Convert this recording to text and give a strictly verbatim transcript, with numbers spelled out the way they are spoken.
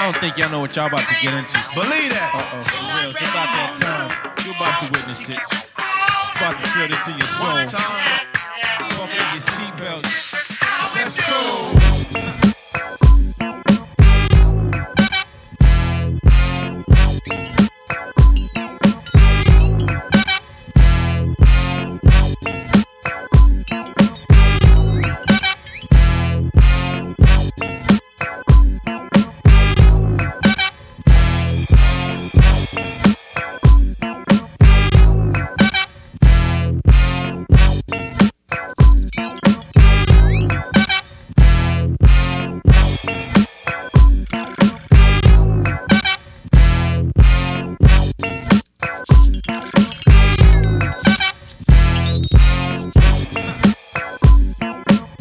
I don't think y'all know what y'all about to get into. Believe that. Uh-oh, for real. It's about that time. You're about to witness it. You're about to feel this in your soul. Buckle your seatbelts.